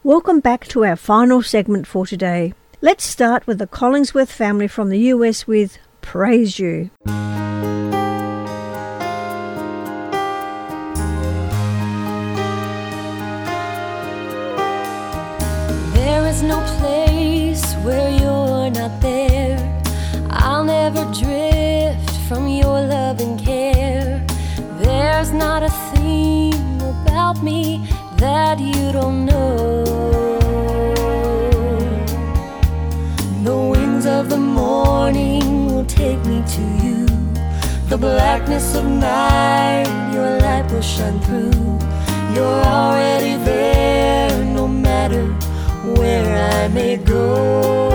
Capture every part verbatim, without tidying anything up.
Welcome back to our final segment for today. Let's start with the Collingsworth family from the U S with Praise You. There is no place where you're not there. I'll never drift from your love and care. There's not a thing about me that you don't know. The wings of the morning will take me to you. The blackness of night, your light will shine through. You're already there, no matter where I may go.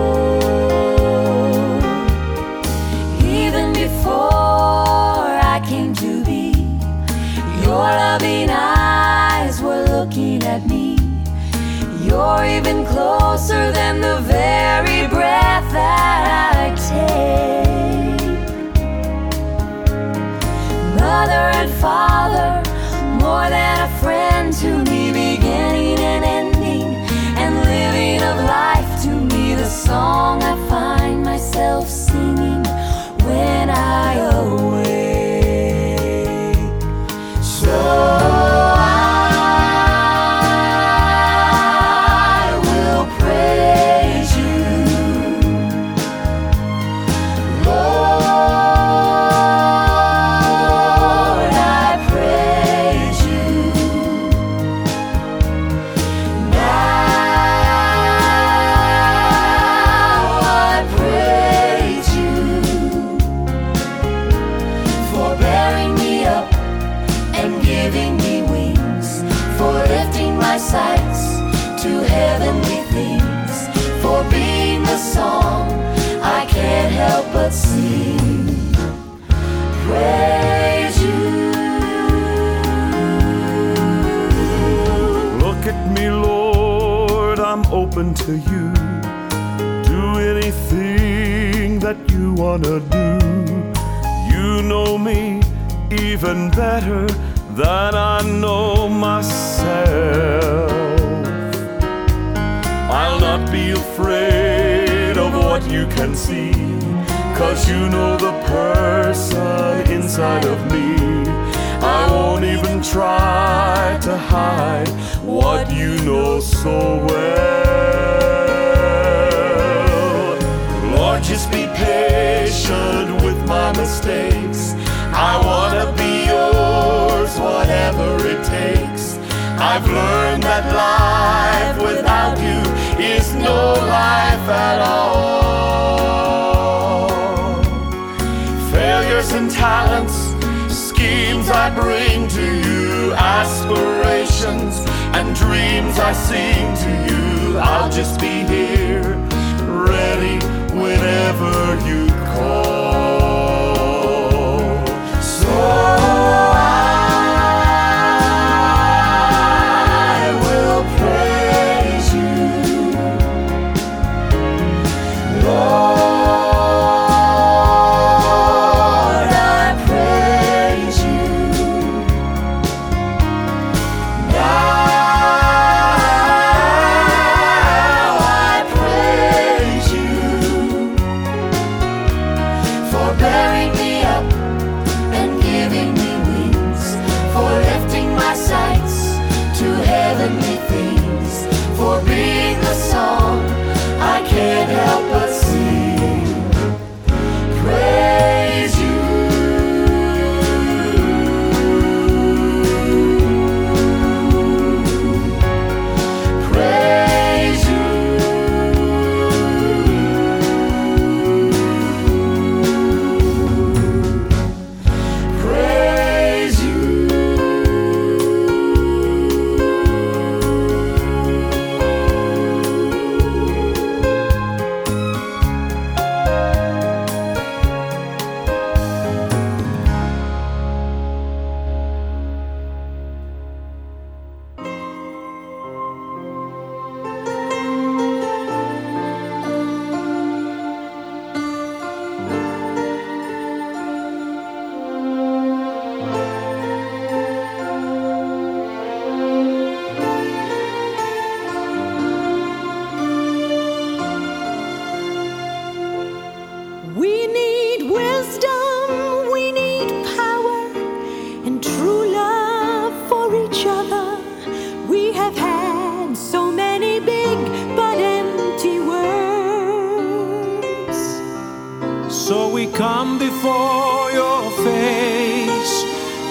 Even before I came to be, your loving eyes were looking at me. You're even closer than the very breath that I take. Mother and father, more than a friend to me, beginning and ending, and living of life to me, the song I find myself singing when I awake. So I will praise you, Lord, I praise you. Now I praise you for bearing me up and giving me wings, for lifting my sights to heavenly things, for being the song I can't help but sing. Praise you. Look at me, Lord, I'm open to you. Do anything that you wanna do. You know me even better than I know myself. I'll not be afraid of what you can see, 'cause you know the person inside of me. I won't even try to hide what you know so well. Lord, just be patient with my mistakes. I wanna be yours, whatever it takes. I've learned that life without you is no life at all. Failures and talents, schemes I bring to you, aspirations and dreams I sing to you. I'll just be here, ready whenever you call. So I will praise you, Lord, I praise you. Now I praise you.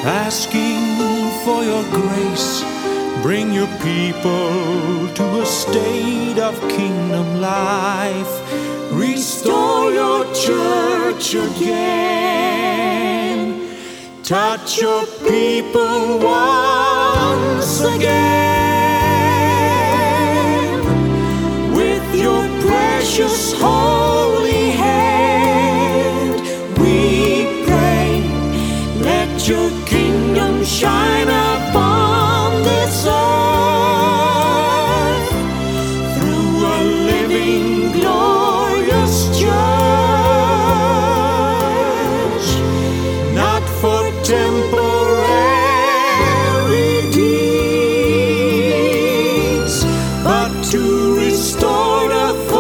asking for your grace. Bring your people to a state of kingdom life. Restore your church again. Touch your people once again. With your precious holy hand, we pray, let your kingdom shine upon this earth through a living, glorious church, not for temporary deeds, but to restore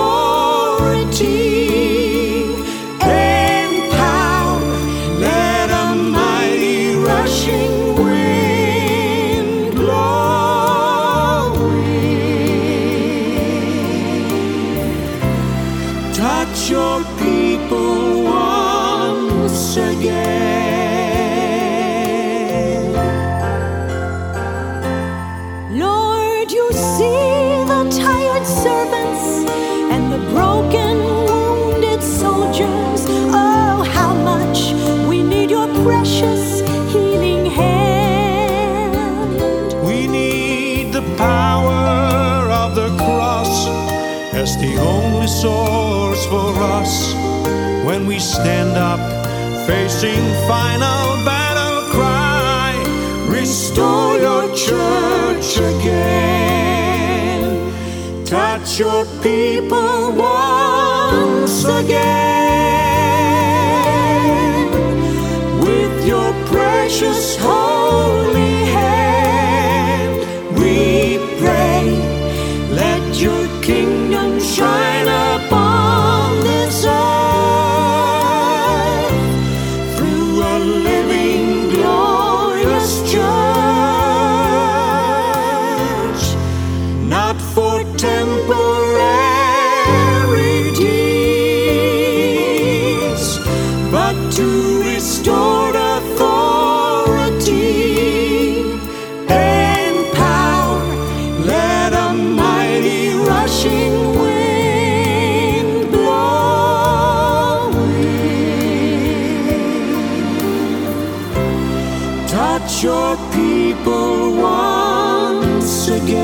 authority and power. Let a mighty rushing wind blow in. Touch your people once again. Lord, you see the tired servants and the broken, wounded soldiers. Oh, how much we need your precious healing hand. We need the power of the cross as the only source for us when we stand up facing final battle cry. Restore your church again. Touch your people once again. With your precious holy hand, we pray, let your kingdom shine upon this earth through a living, glorious church, not for temporary deeds, but to restore authority and power. Let a mighty rushing wind blow in. Touch your people once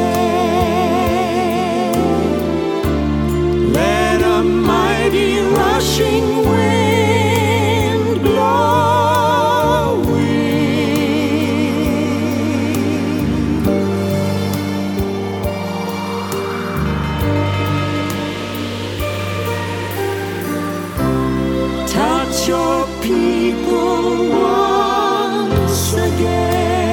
again. Let a mighty rushing wind blow in. Touch your people once again.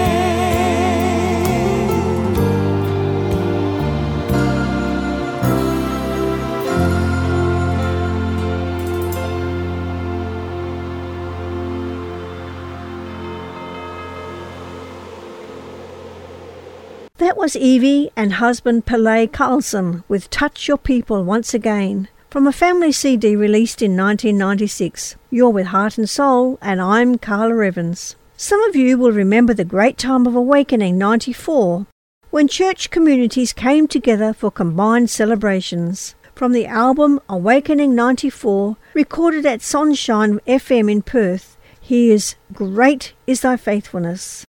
That was Evie and husband Pele Carlson with Touch Your People Once Again from a family C D released in nineteen ninety-six. You're with Heart and Soul and I'm Carla Evans. Some of you will remember the great time of Awakening ninety-four when church communities came together for combined celebrations. From the album Awakening ninety-four, recorded at Sunshine F M in Perth, here's Great Is Thy Faithfulness.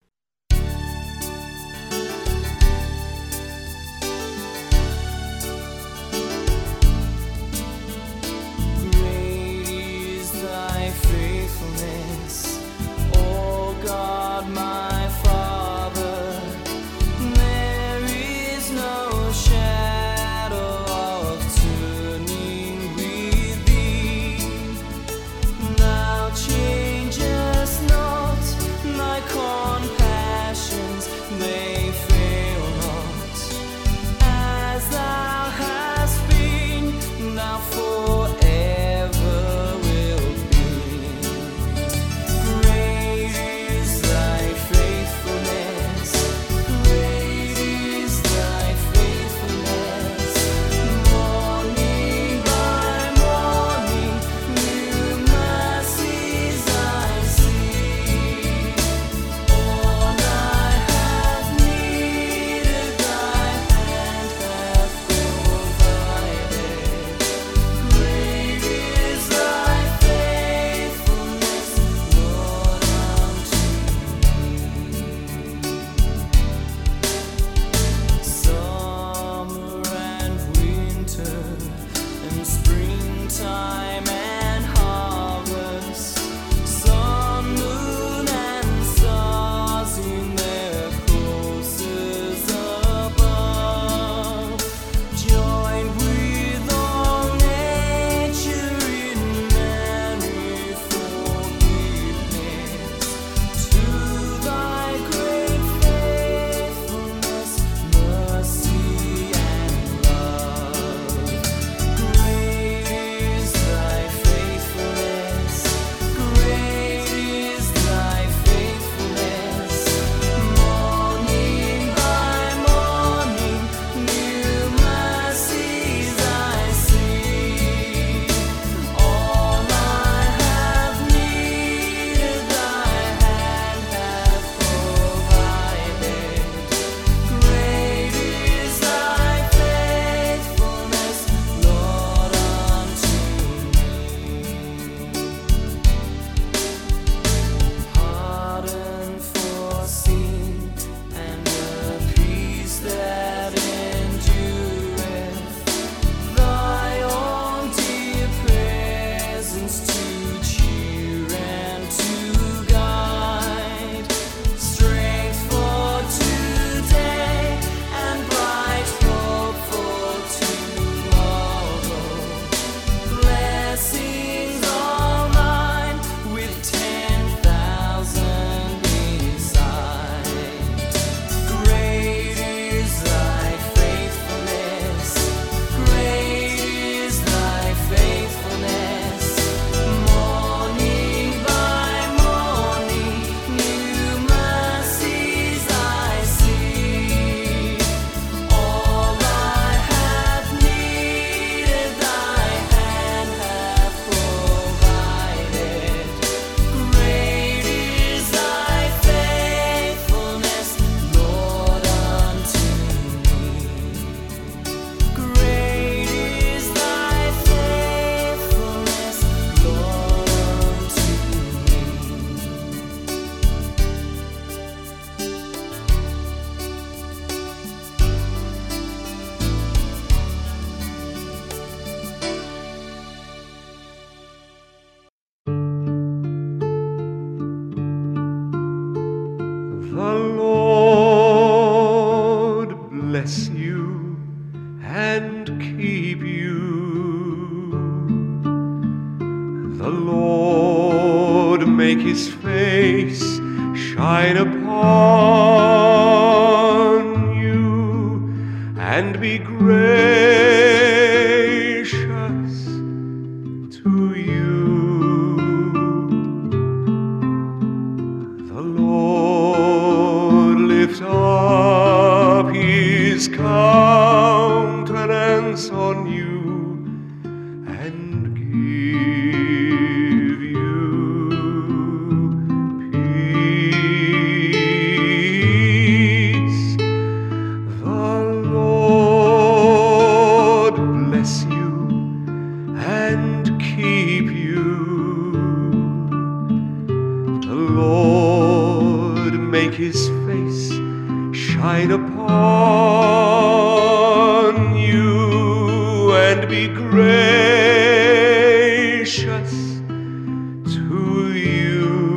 My Father, there is no shadow of turning with Thee. Thou changest not, Thy compassion and keep you. The Lord make his face shine upon you and be gracious to you. The Lord lift up his countenance on you and give you peace. The Lord bless you and keep you. The Lord make his face shine upon you and be gracious to you.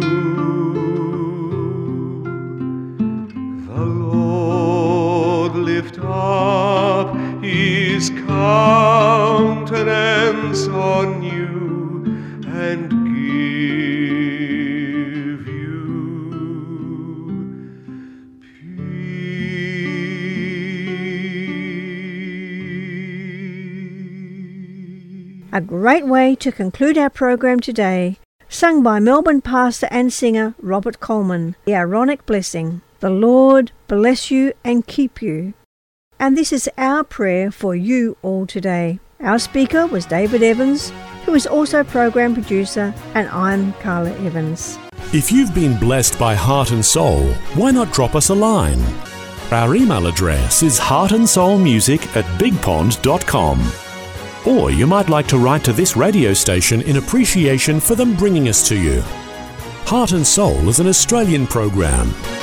The Lord lift up his countenance on you and give you peace. A great way to conclude our program today, sung by Melbourne pastor and singer Robert Coleman, the Aaronic Blessing. The Lord bless you and keep you. And this is our prayer for you all today. Our speaker was David Evans, who is also program producer, and I'm Carla Evans. If you've been blessed by Heart and Soul, why not drop us a line? Our email address is heartandsoulmusic at bigpond dot com. Or you might like to write to this radio station in appreciation for them bringing us to you. Heart and Soul is an Australian program